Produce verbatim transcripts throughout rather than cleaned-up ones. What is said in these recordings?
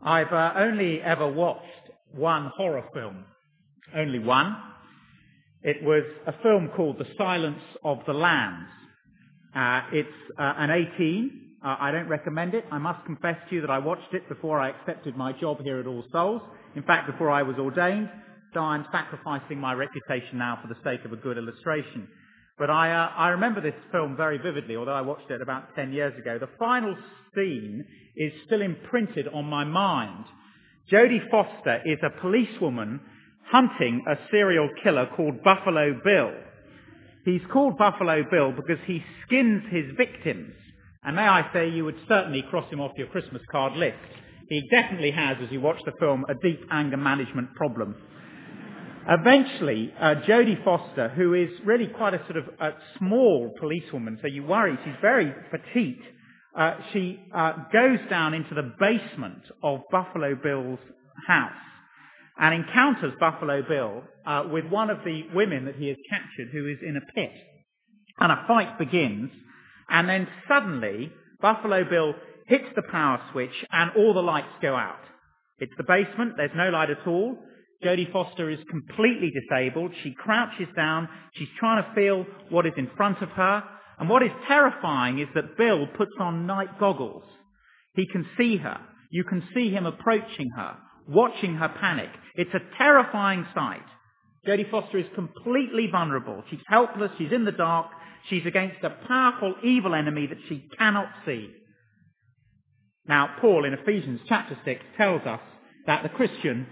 I've uh, only ever watched one horror film. Only one. It was a film called The Silence of the Lambs. Uh, it's uh, an eighteen. Uh, I don't recommend it. I must confess to you that I watched it before I accepted my job here at All Souls. In fact, before I was ordained. So I'm sacrificing my reputation now for the sake of a good illustration. But I, uh, I remember this film very vividly, although I watched it about ten years ago. The final scene is still imprinted on my mind. Jodie Foster is a policewoman hunting a serial killer called Buffalo Bill. He's called Buffalo Bill because he skins his victims. And may I say, you would certainly cross him off your Christmas card list. He definitely has, as you watch the film, a deep anger management problem. Eventually, uh, Jodie Foster, who is really quite a sort of a small policewoman, so you worry, she's very petite, uh, she uh, goes down into the basement of Buffalo Bill's house and encounters Buffalo Bill uh, with one of the women that he has captured who is in a pit. And a fight begins, and then suddenly Buffalo Bill hits the power switch and all the lights go out. It's the basement, there's no light at all. Jodie Foster is completely disabled. She crouches down. She's trying to feel what is in front of her. And what is terrifying is that Bill puts on night goggles. He can see her. You can see him approaching her, watching her panic. It's a terrifying sight. Jodie Foster is completely vulnerable. She's helpless. She's in the dark. She's against a powerful, evil enemy that she cannot see. Now, Paul in Ephesians chapter six tells us that the Christian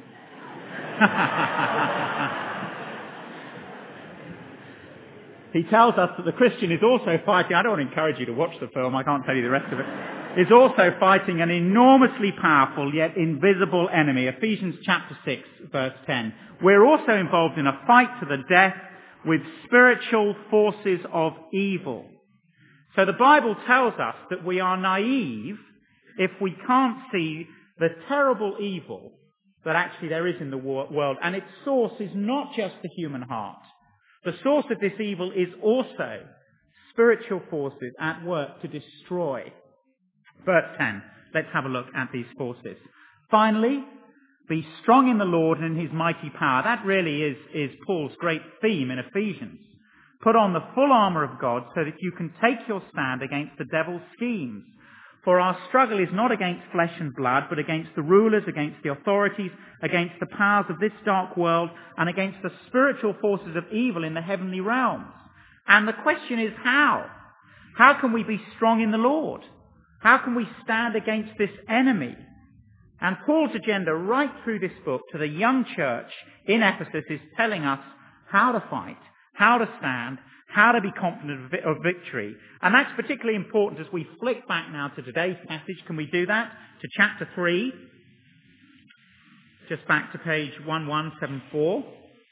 he tells us that the Christian is also fighting, I don't want to encourage you to watch the film, I can't tell you the rest of it, is also fighting an enormously powerful yet invisible enemy. Ephesians chapter six verse ten. We're also involved in a fight to the death with spiritual forces of evil. So the Bible tells us that we are naive if we can't see the terrible evil that actually there is in the world. And its source is not just the human heart. The source of this evil is also spiritual forces at work to destroy. Verse ten. Let's have a look at these forces. Finally, be strong in the Lord and in his mighty power. That really is, is Paul's great theme in Ephesians. Put on the full armour of God so that you can take your stand against the devil's schemes. For our struggle is not against flesh and blood, but against the rulers, against the authorities, against the powers of this dark world, and against the spiritual forces of evil in the heavenly realms. And the question is how? How can we be strong in the Lord? How can we stand against this enemy? And Paul's agenda right through this book to the young church in Ephesus is telling us how to fight, how to stand, how to be confident of victory. And that's particularly important as we flick back now to today's passage. Can we do that? To chapter three. Just back to page one one seven four.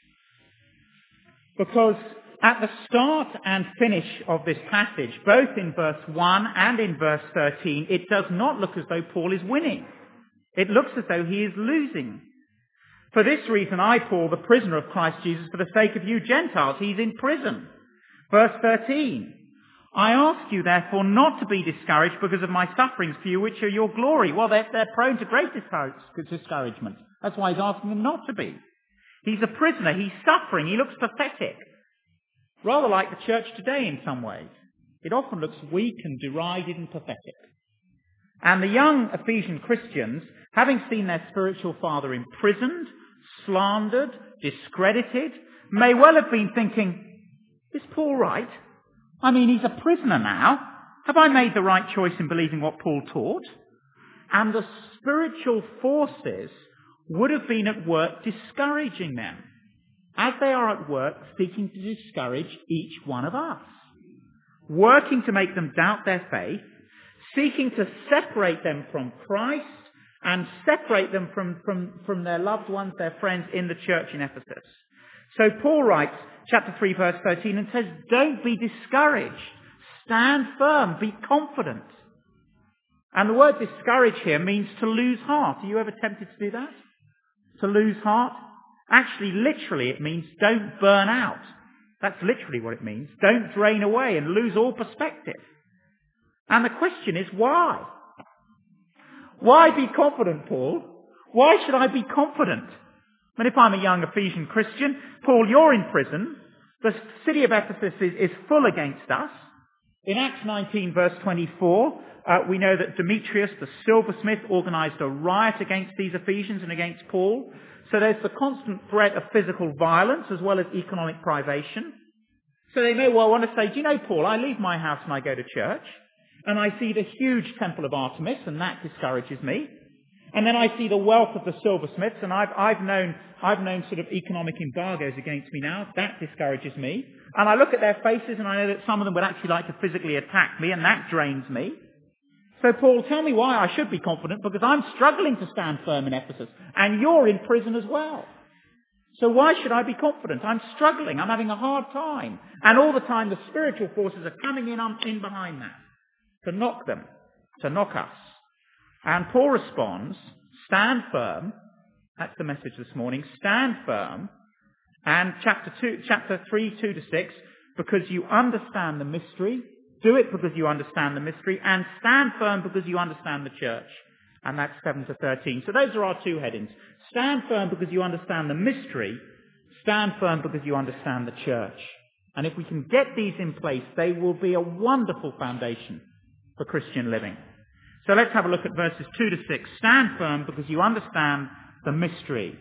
Because at the start and finish of this passage, both in verse one and in verse thirteen, it does not look as though Paul is winning. It looks as though he is losing. For this reason, I, Paul, the prisoner of Christ Jesus, for the sake of you Gentiles, he's in prison. Verse thirteen, I ask you therefore not to be discouraged because of my sufferings for you, which are your glory. Well, they're, they're prone to great discouragement. That's why he's asking them not to be. He's a prisoner. He's suffering. He looks pathetic. Rather like the church today in some ways. It often looks weak and derided and pathetic. And the young Ephesian Christians, having seen their spiritual father imprisoned, slandered, discredited, may well have been thinking, is Paul right? I mean, he's a prisoner now. Have I made the right choice in believing what Paul taught? And the spiritual forces would have been at work discouraging them, as they are at work seeking to discourage each one of us, working to make them doubt their faith, seeking to separate them from Christ and separate them from, from, from their loved ones, their friends in the church in Ephesus. So Paul writes, chapter three, verse thirteen, and says, don't be discouraged. Stand firm. Be confident. And the word discourage here means to lose heart. Are you ever tempted to do that? To lose heart? Actually, literally, it means don't burn out. That's literally what it means. Don't drain away and lose all perspective. And the question is, why? Why be confident, Paul? Why should I be confident? I mean, if I'm a young Ephesian Christian, Paul, you're in prison. The city of Ephesus is, is full against us. In Acts nineteen, verse twenty-four, uh, we know that Demetrius, the silversmith, organized a riot against these Ephesians and against Paul. So there's the constant threat of physical violence as well as economic privation. So they may well want to say, do you know, Paul, I leave my house and I go to church, and I see the huge temple of Artemis, and that discourages me. And then I see the wealth of the silversmiths, and I've, I've known, I've known sort of economic embargoes against me now. That discourages me. And I look at their faces, and I know that some of them would actually like to physically attack me, and that drains me. So Paul, tell me why I should be confident, because I'm struggling to stand firm in Ephesus, and you're in prison as well. So why should I be confident? I'm struggling. I'm having a hard time. And all the time the spiritual forces are coming in, in behind that to knock them, to knock us. And Paul responds, stand firm. That's the message this morning. Stand firm. And chapter two, chapter three, two to six, because you understand the mystery. Do it because you understand the mystery. And stand firm because you understand the church. And that's seven to thirteen. So those are our two headings. Stand firm because you understand the mystery. Stand firm because you understand the church. And if we can get these in place, they will be a wonderful foundation for Christian living. So let's have a look at verses two to six. Stand firm because you understand the mystery.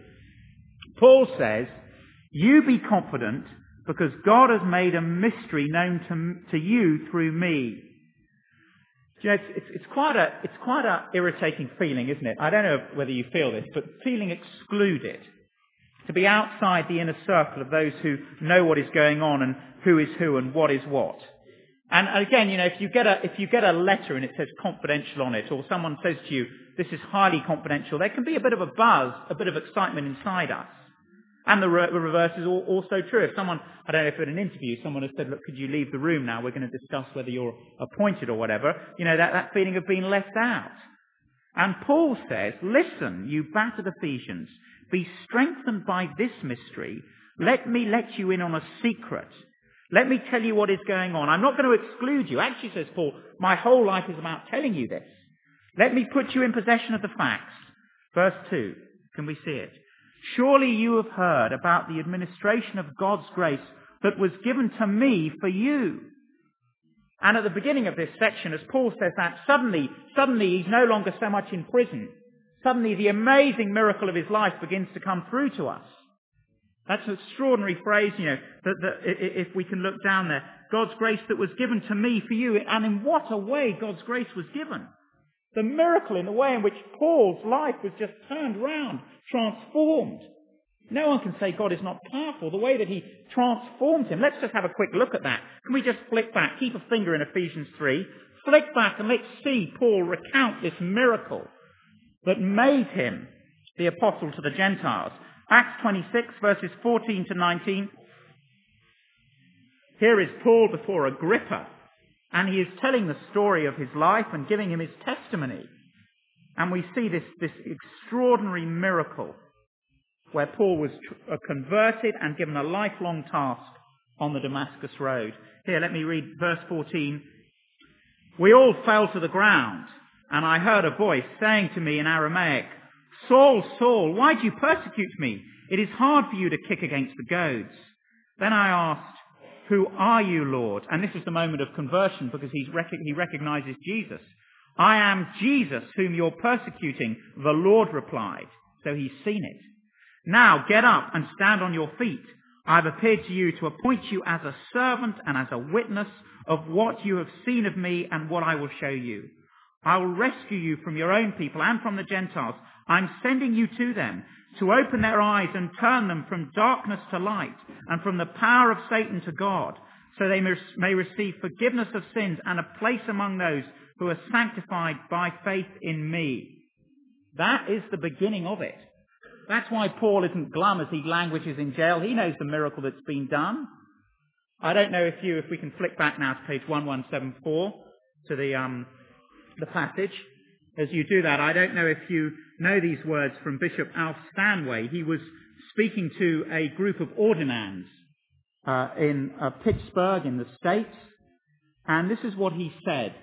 Paul says, you be confident because God has made a mystery known to, to you through me. You know, it's, it's, it's quite a, it's quite a irritating feeling, isn't it? I don't know whether you feel this, but feeling excluded. To be outside the inner circle of those who know what is going on and who is who and what is what. And again, you know, if you get a, if you get a letter and it says confidential on it, or someone says to you, this is highly confidential, there can be a bit of a buzz, a bit of excitement inside us. And the, re- the reverse is all, also true. If someone, I don't know if in an interview someone has said, look, could you leave the room now? We're going to discuss whether you're appointed or whatever. You know, that, that feeling of being left out. And Paul says, listen, you battered Ephesians, be strengthened by this mystery. Let me let you in on a secret. Let me tell you what is going on. I'm not going to exclude you. Actually, says Paul, my whole life is about telling you this. Let me put you in possession of the facts. Verse two, can we see it? Surely you have heard about the administration of God's grace that was given to me for you. And at the beginning of this section, as Paul says that, suddenly, suddenly he's no longer so much in prison. Suddenly the amazing miracle of his life begins to come through to us. That's an extraordinary phrase, you know, that, that if we can look down there. God's grace that was given to me for you. And in what a way God's grace was given. The miracle in the way in which Paul's life was just turned round, transformed. No one can say God is not powerful. The way that he transformed him. Let's just have a quick look at that. Can we just flick back? Keep a finger in Ephesians three. Flick back and let's see Paul recount this miracle that made him the apostle to the Gentiles. Acts twenty-six, verses fourteen to nineteen. Here is Paul before Agrippa, and he is telling the story of his life and giving him his testimony. And we see this, this extraordinary miracle where Paul was tr- uh, converted and given a lifelong task on the Damascus road. Here, let me read verse fourteen. We all fell to the ground, and I heard a voice saying to me in Aramaic, Saul, Saul, why do you persecute me? It is hard for you to kick against the goads. Then I asked, who are you, Lord? And this is the moment of conversion because he's rec- he recognizes Jesus. I am Jesus whom you're persecuting, the Lord replied. So he's seen it. Now get up and stand on your feet. I've appeared to you to appoint you as a servant and as a witness of what you have seen of me and what I will show you. I will rescue you from your own people and from the Gentiles. I'm sending you to them to open their eyes and turn them from darkness to light and from the power of Satan to God, so they may receive forgiveness of sins and a place among those who are sanctified by faith in me. That is the beginning of it. That's why Paul isn't glum as he languishes in jail. He knows the miracle that's been done. I don't know if you, if we can flick back now to page eleven seventy-four to the um, the passage. As you do that, I don't know if you know these words from Bishop Alf Stanway. He was speaking to a group of ordinands uh, in uh, Pittsburgh in the States, and this is what he said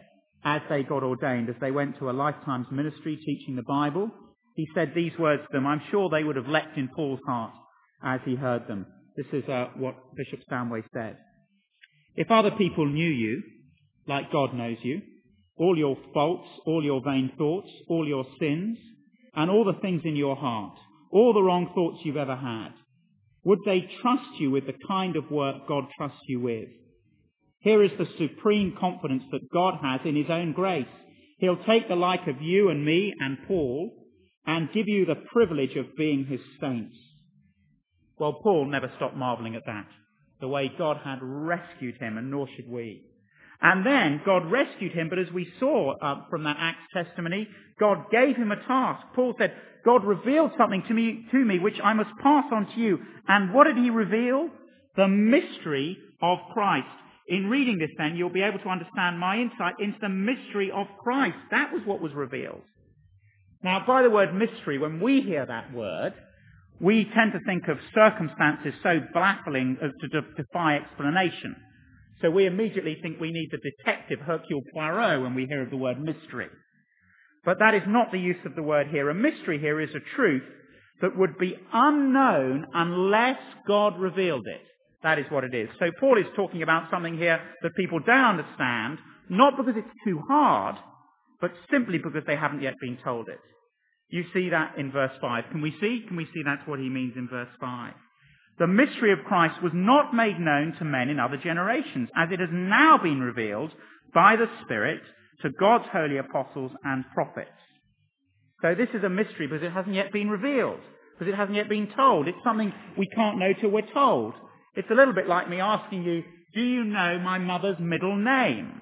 as they got ordained, as they went to a lifetime's ministry teaching the Bible, he said these words to them. I'm sure they would have leapt in Paul's heart as he heard them. This is uh, what Bishop Stanway said. If other people knew you, like God knows you, all your faults, all your vain thoughts, all your sins, and all the things in your heart, all the wrong thoughts you've ever had, would they trust you with the kind of work God trusts you with? Here is the supreme confidence that God has in his own grace. He'll take the like of you and me and Paul and give you the privilege of being his saints. Well, Paul never stopped marvelling at that, the way God had rescued him, and nor should we. And then God rescued him, but as we saw uh, from that Acts testimony, God gave him a task. Paul said, God revealed something to me, to me which I must pass on to you. And what did he reveal? The mystery of Christ. In reading this then, you'll be able to understand my insight into the mystery of Christ. That was what was revealed. Now, by the word mystery, when we hear that word, we tend to think of circumstances so baffling as to de- defy explanation. So we immediately think we need the detective Hercule Poirot when we hear of the word mystery. But that is not the use of the word here. A mystery here is a truth that would be unknown unless God revealed it. That is what it is. So Paul is talking about something here that people don't understand, not because it's too hard, but simply because they haven't yet been told it. You see that in verse five. Can we see? Can we see that's what he means in verse five? The mystery of Christ was not made known to men in other generations, as it has now been revealed by the Spirit to God's holy apostles and prophets. So this is a mystery because it hasn't yet been revealed, because it hasn't yet been told. It's something we can't know till we're told. It's a little bit like me asking you, do you know my mother's middle name?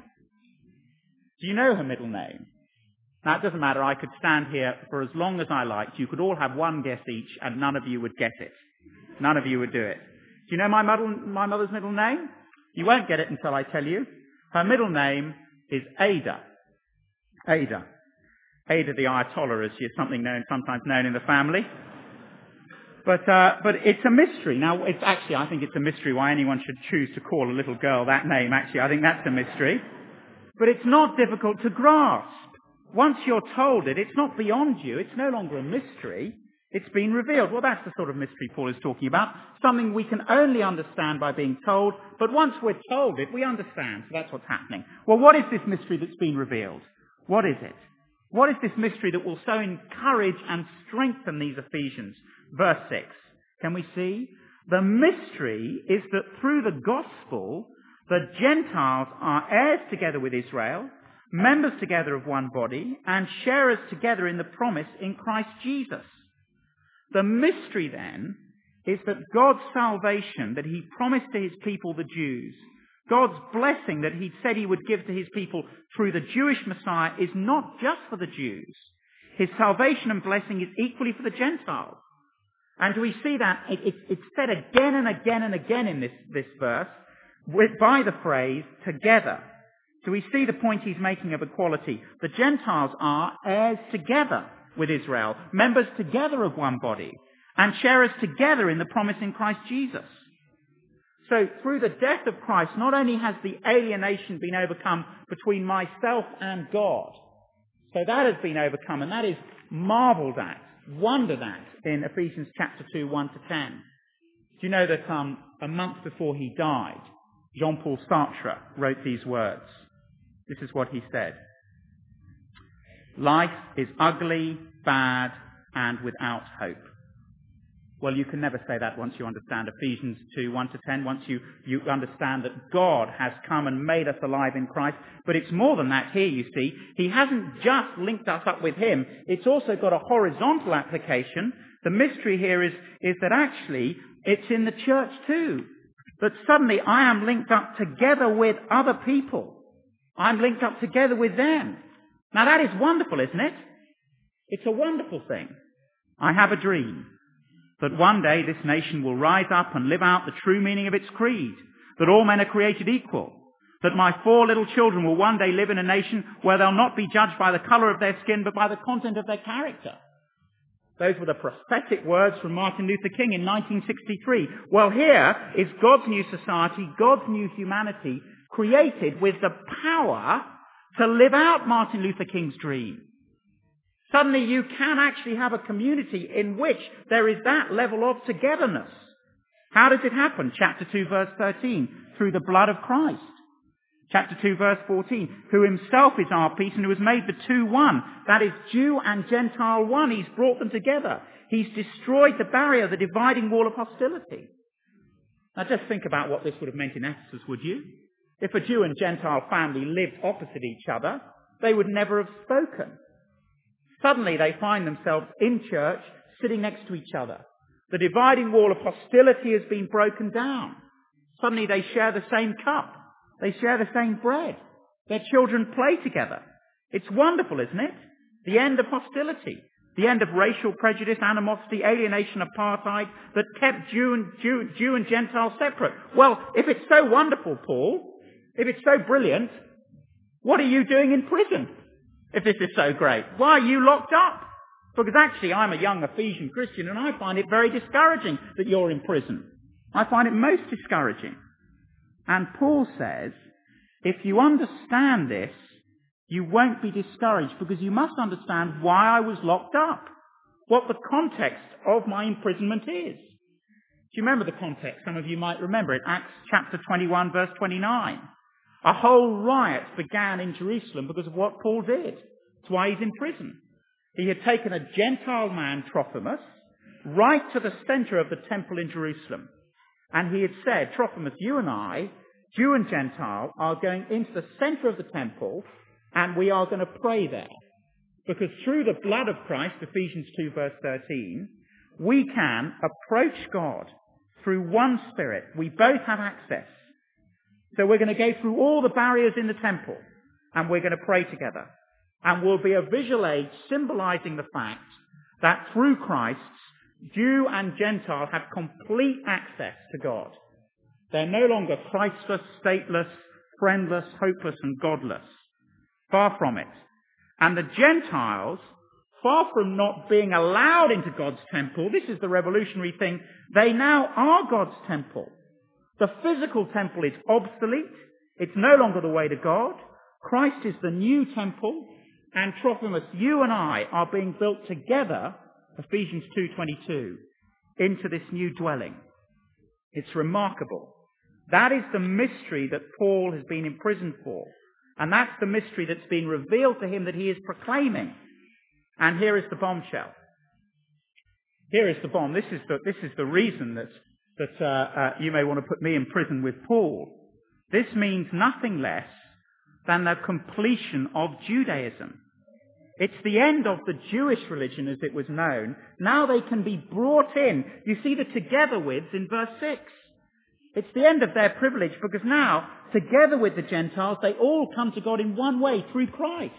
Do you know her middle name? Now, it doesn't matter. I could stand here for as long as I liked. You could all have one guess each, and none of you would get it. None of you would do it. Do you know my, mother, my mother's middle name? You won't get it until I tell you. Her middle name is Ada. Ada. Ada the Ayatollah, as she is something known, sometimes known in the family. But uh, but it's a mystery. Now, it's actually, I think it's a mystery why anyone should choose to call a little girl that name. Actually, I think that's a mystery. But it's not difficult to grasp. Once you're told it, it's not beyond you. It's no longer a mystery. It's been revealed. Well, that's the sort of mystery Paul is talking about. Something we can only understand by being told. But once we're told it, we understand. So that's what's happening. Well, what is this mystery that's been revealed? What is it? What is this mystery that will so encourage and strengthen these Ephesians? Verse six. Can we see? The mystery is that through the gospel, the Gentiles are heirs together with Israel, members together of one body, and sharers together in the promise in Christ Jesus. The mystery then is that God's salvation that he promised to his people, the Jews, God's blessing that he said he would give to his people through the Jewish Messiah is not just for the Jews. His salvation and blessing is equally for the Gentiles. And we see that it, it, it's said again and again and again in this, this verse with, by the phrase, together. So we see the point he's making of equality. The Gentiles are heirs together with Israel, members together of one body, and sharers together in the promise in Christ Jesus. So through the death of Christ, not only has the alienation been overcome between myself and God, so that has been overcome, and that is marvelled at, wondered at in Ephesians chapter two, one to ten. Do you know that um, a month before he died, Jean-Paul Sartre wrote these words. This is what he said. Life is ugly, bad, and without hope. Well, you can never say that once you understand Ephesians two, one to ten, once you, you understand that God has come and made us alive in Christ. But it's more than that here, you see. He hasn't just linked us up with him. It's also got a horizontal application. The mystery here is, is that actually it's in the church too. That suddenly I am linked up together with other people. I'm linked up together with them. Now that is wonderful, isn't it? It's a wonderful thing. I have a dream that one day this nation will rise up and live out the true meaning of its creed, that all men are created equal, that my four little children will one day live in a nation where they'll not be judged by the colour of their skin, but by the content of their character. Those were the prophetic words from Martin Luther King in nineteen sixty-three. Well, here is God's new society, God's new humanity, created with the power to live out Martin Luther King's dream. Suddenly you can actually have a community in which there is that level of togetherness. How does it happen? Chapter two, verse thirteen, through the blood of Christ. Chapter two, verse fourteen, who himself is our peace and who has made the two one. That is Jew and Gentile one. He's brought them together. He's destroyed the barrier, the dividing wall of hostility. Now just think about what this would have meant in Ephesus, would you? If a Jew and Gentile family lived opposite each other, they would never have spoken. Suddenly they find themselves in church, sitting next to each other. The dividing wall of hostility has been broken down. Suddenly they share the same cup. They share the same bread. Their children play together. It's wonderful, isn't it? The end of hostility. The end of racial prejudice, animosity, alienation, apartheid that kept Jew and, Jew, Jew and Gentile separate. Well, if it's so wonderful, Paul, if it's so brilliant, what are you doing in prison? If this is so great, why are you locked up? Because actually I'm a young Ephesian Christian and I find it very discouraging that you're in prison. I find it most discouraging. And Paul says, if you understand this, you won't be discouraged because you must understand why I was locked up, what the context of my imprisonment is. Do you remember the context? Some of you might remember it. Acts chapter twenty-one, verse twenty-nine. A whole riot began in Jerusalem because of what Paul did. That's why he's in prison. He had taken a Gentile man, Trophimus, right to the center of the temple in Jerusalem. And he had said, Trophimus, you and I, Jew and Gentile, are going into the center of the temple and we are going to pray there. Because through the blood of Christ, Ephesians two verse thirteen, we can approach God through one Spirit. We both have access. So we're going to go through all the barriers in the temple and we're going to pray together. And we'll be a visual aid symbolizing the fact that through Christ, Jew and Gentile have complete access to God. They're no longer Christless, stateless, friendless, hopeless and godless. Far from it. And the Gentiles, far from not being allowed into God's temple, this is the revolutionary thing, they now are God's temple. The physical temple is obsolete. It's no longer the way to God. Christ is the new temple. And Trophimus, you and I are being built together, Ephesians two twenty-two, into this new dwelling. It's remarkable. That is the mystery that Paul has been imprisoned for. And that's the mystery that's been revealed to him that he is proclaiming. And here is the bombshell. Here is the bomb. This is the, this is the reason that, that uh, uh, you may want to put me in prison with Paul. This means nothing less than the completion of Judaism. It's the end of the Jewish religion as it was known. Now they can be brought in. You see the together withs in verse six. It's the end of their privilege because now, together with the Gentiles, they all come to God in one way, through Christ.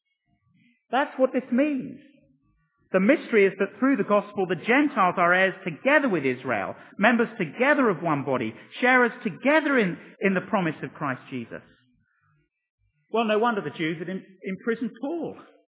That's what this means. The mystery is that through the gospel, the Gentiles are heirs together with Israel, members together of one body, sharers together in, in the promise of Christ Jesus. Well, no wonder the Jews had imprisoned Paul.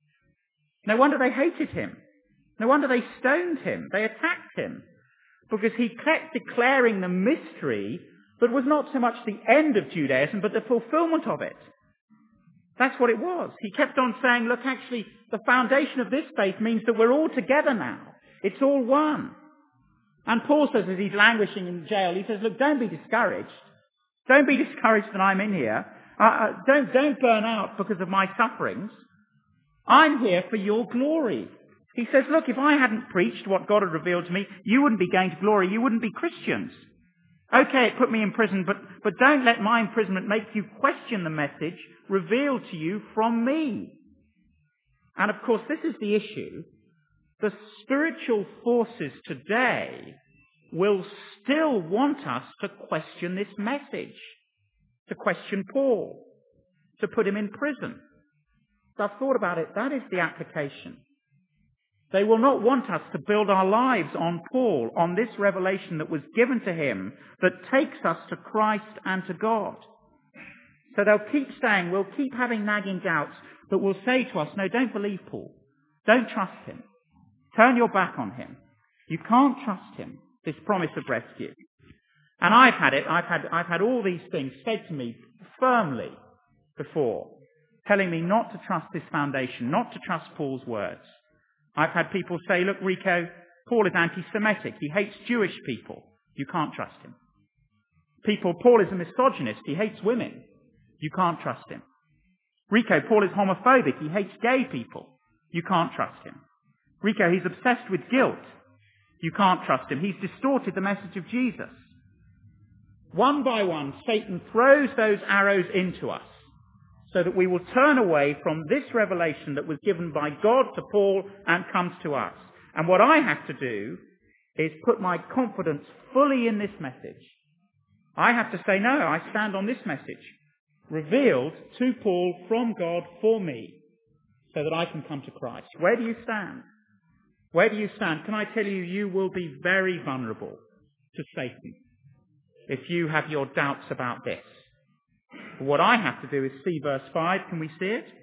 No wonder they hated him. No wonder they stoned him. They attacked him. Because he kept declaring the mystery that was not so much the end of Judaism, but the fulfillment of it. That's what it was. He kept on saying, look, actually, the foundation of this faith means that we're all together now. It's all one. And Paul says, as he's languishing in jail, he says, look, don't be discouraged. Don't be discouraged that I'm in here. Uh, uh, don't, don't burn out because of my sufferings. I'm here for your glory. He says, look, if I hadn't preached what God had revealed to me, you wouldn't be going to glory. You wouldn't be Christians. Okay, it put me in prison, but, but don't let my imprisonment make you question the message revealed to you from me. And of course, this is the issue. The spiritual forces today will still want us to question this message, to question Paul, to put him in prison. So I've thought about it. That is the application. They will not want us to build our lives on Paul, on this revelation that was given to him that takes us to Christ and to God. So they'll keep saying, we'll keep having nagging doubts, but we'll say to us, no, don't believe Paul. Don't trust him. Turn your back on him. You can't trust him, this promise of rescue. And I've had it, I've had, I've had all these things said to me firmly before. telling me not to trust this foundation, not to trust Paul's words. I've had people say, look, Rico, Paul is anti-Semitic. He hates Jewish people. You can't trust him. People, Paul is a misogynist. He hates women. You can't trust him. Rico, Paul is homophobic. He hates gay people. You can't trust him. Rico, he's obsessed with guilt. You can't trust him. He's distorted the message of Jesus. One by one, Satan throws those arrows into us so that we will turn away from this revelation that was given by God to Paul and comes to us. And what I have to do is put my confidence fully in this message. I have to say, no, I stand on this message, revealed to Paul from God for me, so that I can come to Christ. Where do you stand? Where do you stand? Can I tell you, you will be very vulnerable to Satan if you have your doubts about this. But what I have to do is see verse five. Can we see it?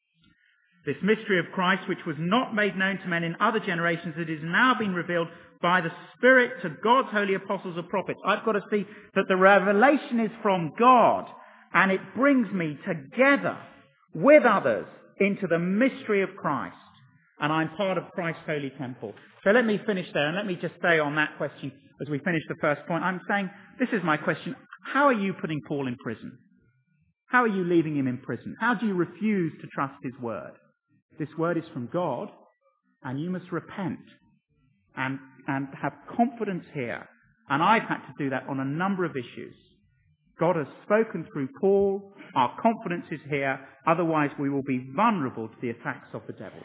This mystery of Christ, which was not made known to men in other generations, it is now been revealed by the Spirit to God's holy apostles and prophets. I've got to see that the revelation is from God, and it brings me together with others into the mystery of Christ. And I'm part of Christ's holy temple. So let me finish there, and let me just say on that question, as we finish the first point, I'm saying, this is my question. How are you putting Paul in prison? How are you leaving him in prison? How do you refuse to trust his word? This word is from God, and you must repent and, and have confidence here. And I've had to do that on a number of issues. God has spoken through Paul. Our confidence is here. Otherwise, we will be vulnerable to the attacks of the devil.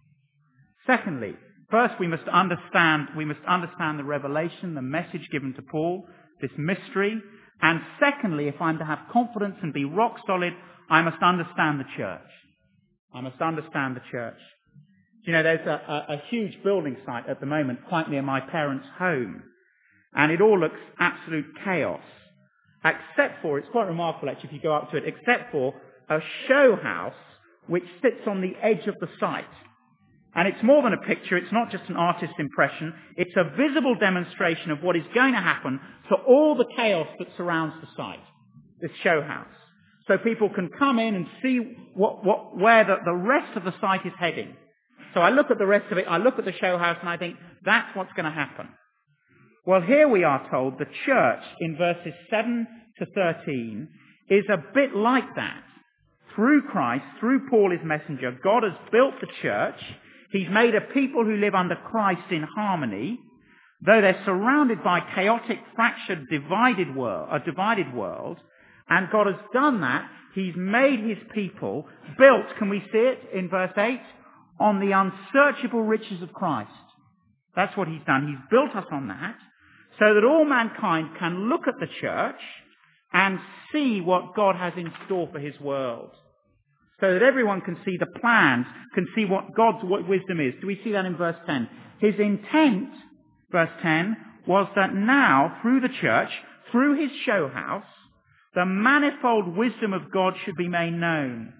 Secondly, first we must understand, we must understand the revelation, the message given to Paul, this mystery. And secondly, if I'm to have confidence and be rock solid, I must understand the church. I must understand the church. You know, there's a, a, a huge building site at the moment quite near my parents' home. And it all looks absolute chaos. Except for, it's quite remarkable actually if you go up to it, except for a show house which sits on the edge of the site. And it's more than a picture, it's not just an artist's impression, it's a visible demonstration of what is going to happen to all the chaos that surrounds the site, this show house. So people can come in and see what, what, where the, the rest of the site is heading. So I look at the rest of it, I look at the show house and I think, that's what's going to happen. Well, here we are told the church in verses seven to thirteen is a bit like that. Through Christ, through Paul his messenger, God has built the church. He's made a people who live under Christ in harmony, though they're surrounded by chaotic, fractured, divided world, a divided world. And God has done that. He's made his people built, can we see it in verse eight, on the unsearchable riches of Christ. That's what he's done. He's built us on that, so that all mankind can look at the church and see what God has in store for his world. So that everyone can see the plans, can see what God's what wisdom is. Do we see that in verse ten? His intent, verse ten, was that now, through the church, through his show house, the manifold wisdom of God should be made known.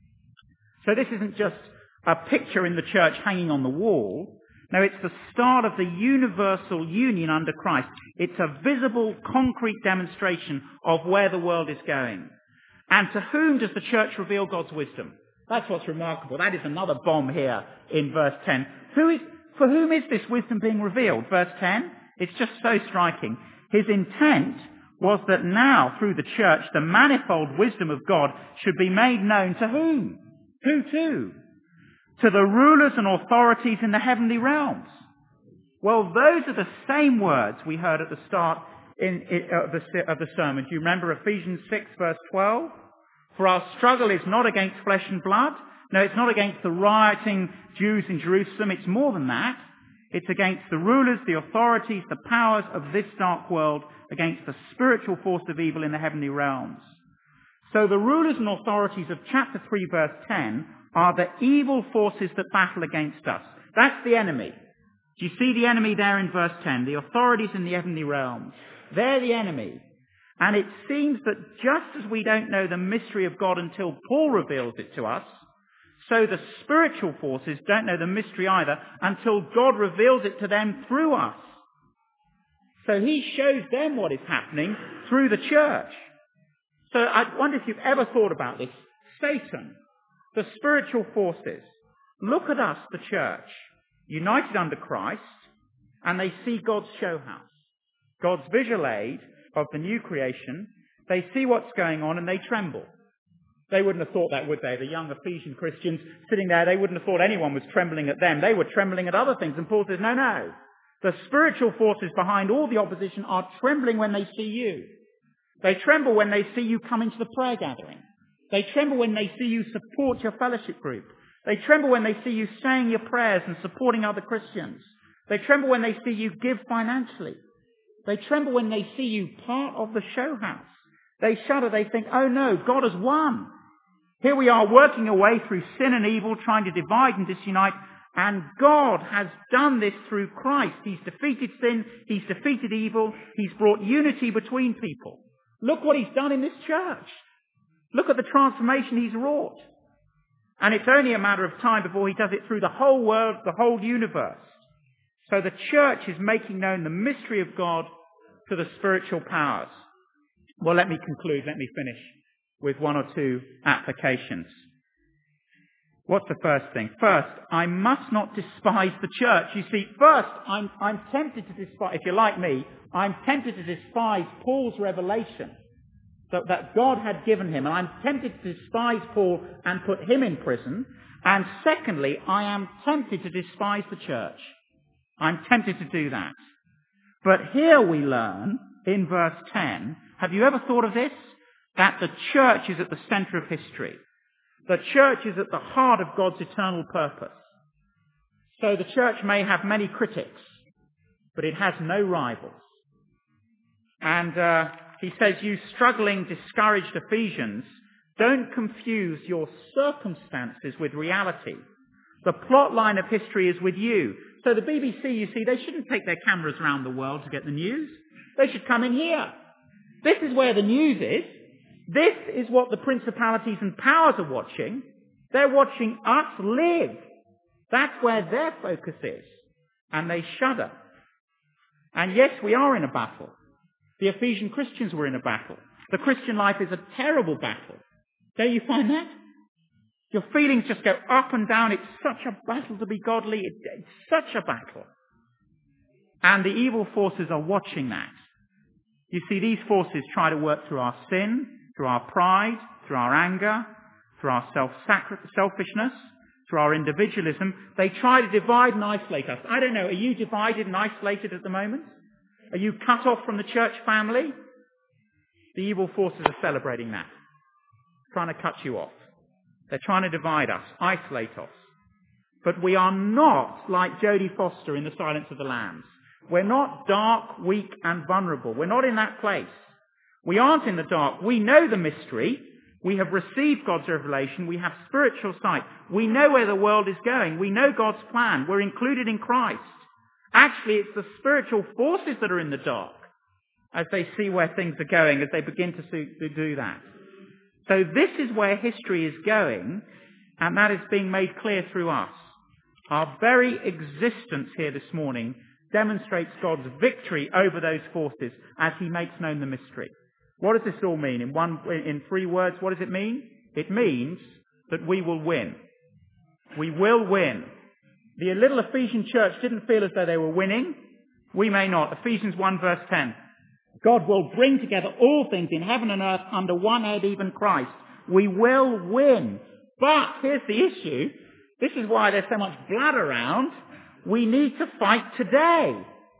So this isn't just a picture in the church hanging on the wall. No, it's the start of the universal union under Christ. It's a visible, concrete demonstration of where the world is going. And to whom does the church reveal God's wisdom? That's what's remarkable. That is another bomb here in verse ten. Who is, for whom is this wisdom being revealed? Verse ten, it's just so striking. His intent was that now, through the church, the manifold wisdom of God should be made known to whom? Who to? To the rulers and authorities in the heavenly realms. Well, those are the same words we heard at the start in, in, uh, the, of the sermon. Do you remember Ephesians six, verse twelve? For our struggle is not against flesh and blood. No, it's not against the rioting Jews in Jerusalem. It's more than that. It's against the rulers, the authorities, the powers of this dark world, against the spiritual force of evil in the heavenly realms. So the rulers and authorities of chapter three, verse ten, are the evil forces that battle against us. That's the enemy. Do you see the enemy there in verse ten? The authorities in the heavenly realms. They're the enemy. And it seems that just as we don't know the mystery of God until Paul reveals it to us, so the spiritual forces don't know the mystery either until God reveals it to them through us. So he shows them what is happening through the church. So I wonder if you've ever thought about this. Satan, The spiritual forces. Look at us, the church, united under Christ, and they see God's show house, God's visual aid of the new creation. They see what's going on and they tremble. They wouldn't have thought that, would they? The young Ephesian Christians sitting there, they wouldn't have thought anyone was trembling at them. They were trembling at other things. And Paul says, no, no. The spiritual forces behind all the opposition are trembling when they see you. They tremble when they see you come into the prayer gathering. They tremble when they see you support your fellowship group. They tremble when they see you saying your prayers and supporting other Christians. They tremble when they see you give financially. They tremble when they see you part of the show house. They shudder. They think, oh no, God has won. Here we are working away through sin and evil, trying to divide and disunite. And God has done this through Christ. He's defeated sin. He's defeated evil. He's brought unity between people. Look what he's done in this church. Look at the transformation he's wrought. And it's only a matter of time before he does it through the whole world, the whole universe. So the church is making known the mystery of God to the spiritual powers. Well, let me conclude. Let me finish with one or two applications. What's the first thing? First, I must not despise the church. You see, first, I'm, I'm tempted to despise, if you're like me, I'm tempted to despise Paul's revelation that, that God had given him. And I'm tempted to despise Paul and put him in prison. And secondly, I am tempted to despise the church. I'm tempted to do that. But here we learn in verse ten, have you ever thought of this? That the church is at the center of history. The church is at the heart of God's eternal purpose. So the church may have many critics, but it has no rivals. And uh, he says, you struggling, discouraged Ephesians, don't confuse your circumstances with reality. The plot line of history is with you. So the B B C, you see, they shouldn't take their cameras around the world to get the news. They should come in here. This is where the news is. This is what the principalities and powers are watching. They're watching us live. That's where their focus is. And they shudder. And yes, we are in a battle. The Ephesian Christians were in a battle. The Christian life is a terrible battle. Don't you find that? Your feelings just go up and down. It's such a battle to be godly. It's such a battle. And the evil forces are watching that. You see, these forces try to work through our sin, through our pride, through our anger, through our self-selfishness, through our individualism. They try to divide and isolate us. I don't know, are you divided and isolated at the moment? Are you cut off from the church family? The evil forces are celebrating that, trying to cut you off. They're trying to divide us, isolate us. But we are not like Jodie Foster in The Silence of the Lambs. We're not dark, weak, and vulnerable. We're not in that place. We aren't in the dark. We know the mystery. We have received God's revelation. We have spiritual sight. We know where the world is going. We know God's plan. We're included in Christ. Actually, it's the spiritual forces that are in the dark as they see where things are going, as they begin to, see, to do that. So this is where history is going, and that is being made clear through us. Our very existence here this morning demonstrates God's victory over those forces as he makes known the mystery. What does this all mean? In one, in three words, what does it mean? It means that we will win. We will win. The little Ephesian church didn't feel as though they were winning. We may not. Ephesians one verse ten. God will bring together all things in heaven and earth under one head, even Christ. We will win. But here's the issue. This is why there's so much blood around. We need to fight today.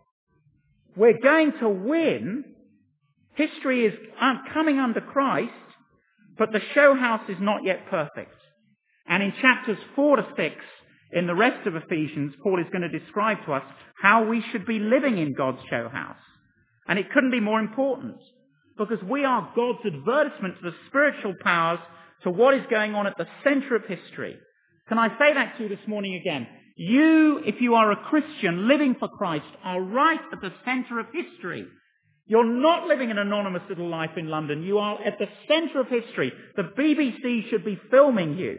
We're going to win. History is coming under Christ, but the show house is not yet perfect. And in chapters four to six, in the rest of Ephesians, Paul is going to describe to us how we should be living in God's show house. And it couldn't be more important, because we are God's advertisement to the spiritual powers, to what is going on at the center of history. Can I say that to you this morning again? You, if you are a Christian living for Christ, are right at the center of history. You're not living an anonymous little life in London. You are at the center of history. The B B C should be filming you.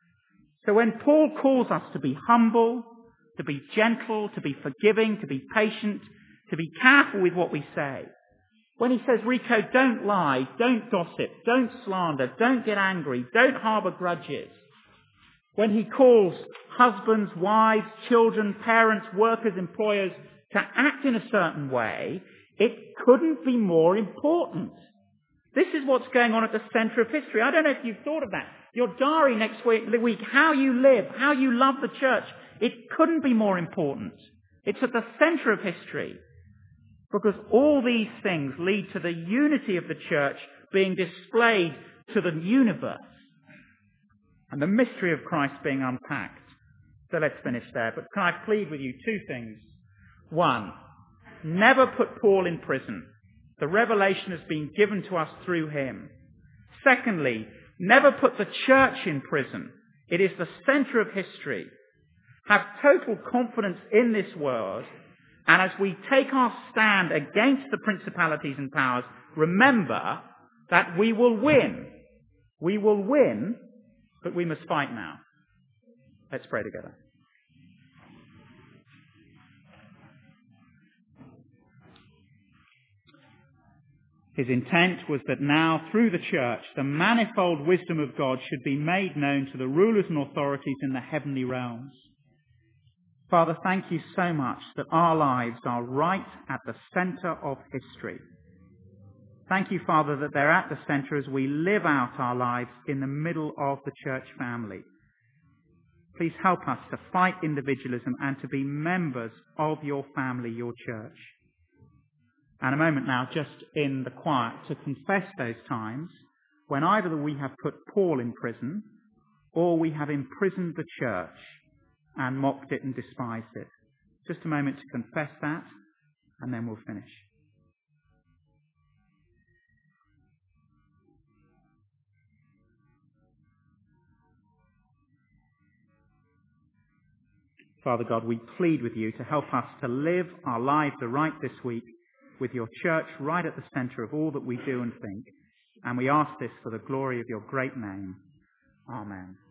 So when Paul calls us to be humble, to be gentle, to be forgiving, to be patient, to be careful with what we say. When he says, Rico, don't lie, don't gossip, don't slander, don't get angry, don't harbour grudges. when he calls husbands, wives, children, parents, workers, employers to act in a certain way, it couldn't be more important. This is what's going on at the centre of history. I don't know if you've thought of that. Your diary next week, week, how you live, how you love the church, it couldn't be more important. It's at the centre of history because all these things lead to the unity of the church being displayed to the universe and the mystery of Christ being unpacked. So let's finish there. But can I plead with you two things? One, never put Paul in prison. The revelation has been given to us through him. Secondly, never put the church in prison. It is the centre of history. Have total confidence in this word, and as we take our stand against the principalities and powers, remember that we will win. We will win, but we must fight now. Let's pray together. His intent was that now, through the church, the manifold wisdom of God should be made known to the rulers and authorities in the heavenly realms. Father, thank you so much that our lives are right at the centre of history. Thank you, Father, that they're at the centre as we live out our lives in the middle of the church family. Please help us to fight individualism and to be members of your family, your church. And a moment now, just in the quiet, to confess those times when either we have put Paul in prison or we have imprisoned the church and mocked it and despised it. Just a moment to confess that, and then we'll finish. Father God, we plead with you to help us to live our lives aright this week with your church right at the centre of all that we do and think. And we ask this for the glory of your great name. Amen.